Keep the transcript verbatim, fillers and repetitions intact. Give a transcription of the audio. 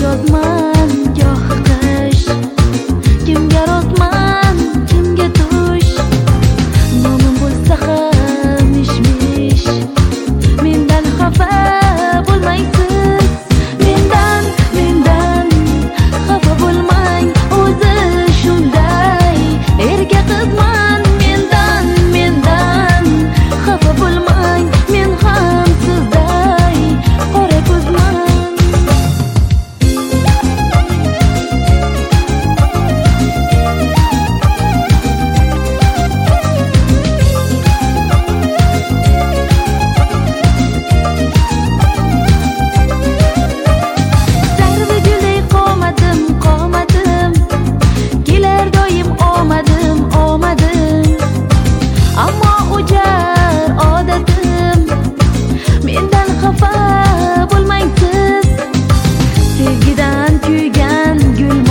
yodman gohi qish, kimga rostman kimga tush, nomim bo'lsa ham mish-mish. Mendan xafa bo'lmaysiz, mendan mendan xafa bo'lmang, o'zi shunday erga qizman. Mendan mendan xafa bo'lmang, men ham sizday qora ko'zman. Sarvi gulday qomadim qomadim, kelar doim omadim omadim, ammo o'jar odatim. Mendan xafa bo'lmang siz, sevgidan kuygan gul